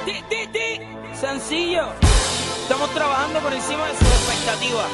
Sencillo. Estamos trabajando por encima de sus expectativas.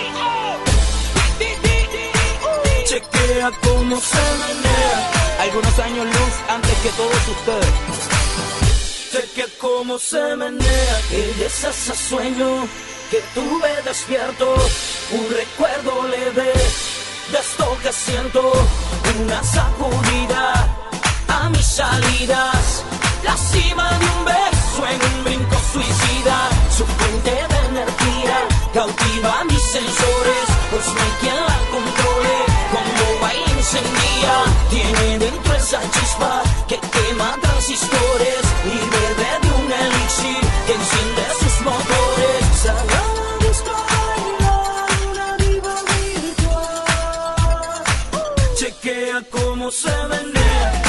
Chequea cómo se menea. Algunos años luz antes que todos ustedes. Chequea cómo se menea. Ella es ese sueño que tuve despierto. Un recuerdo leve de esto que siento. Una sacudida a mis salidas. La cima de un beso en un brinco suicida. Su fuente de energía cautiva mis sensores. Pues no hay quien la controle. Cuando va y encendía, tiene dentro esa chispa que quema transistores y bebe de un elixir que enciende sus motores. Sale a buscar una diva virtual. Chequea cómo se menea.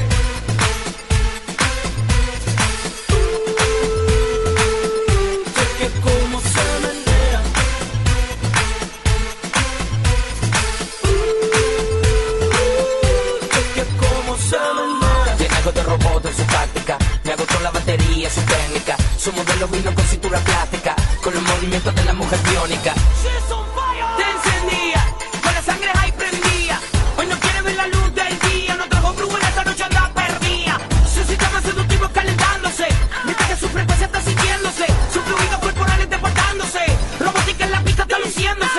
De robot en su táctica, me agotó la batería, su técnica. Su modelo vino con cintura plástica, con los movimientos de la mujer biónica. Te encendía, con la sangre ahí prendía. Hoy no quiere ver la luz del día. No trajo brujo en esta noche anda perdida. Su sistema seductivo calentándose, mientras que su frecuencia está sintiéndose. Su fluido corporal está portándose. Robótica en la pista está luciéndose.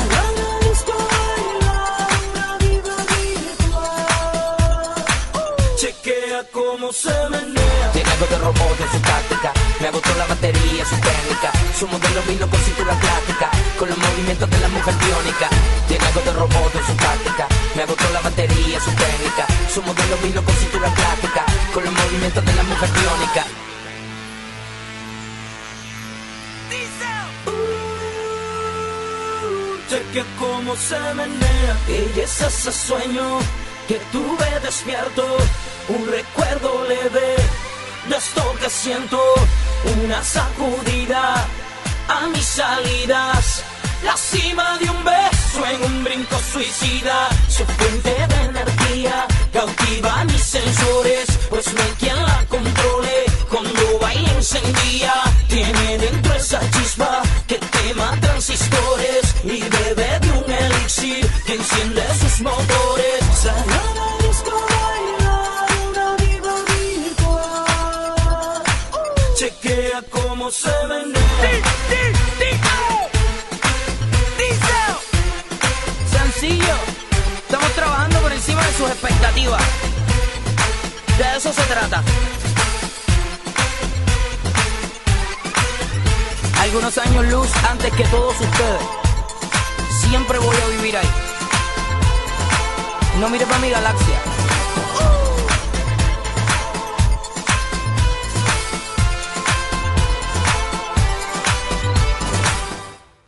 Cómo se menea. Tiene algo de robot en su táctica, me agotó la batería, su técnica. Su modelo vino con cintura plástica, con los movimientos de la mujer biónica. Tiene algo de robot en su táctica, me agotó la batería, su técnica. Su modelo vino con cintura plástica, con los movimientos de la mujer biónica. Chequea cómo se menea. Ella es ese sueño que tuve despierto. Un recuerdo leve de esto que siento. Una sacudida a mis salidas. La cima de un beso en un brinco suicida. Su fuente de energía cautiva mis sensores. Pues no hay quien la controle. Cuando va y encendía, tiene dentro esa chispa que quema transistores y bebe de un elixir que enciende sus motores. Chequea cómo se menea. Sencillo. Estamos trabajando por encima de sus expectativas. De eso se trata. Algunos años luz antes que todos ustedes. Siempre voy a vivir ahí. No mires para mi galaxia.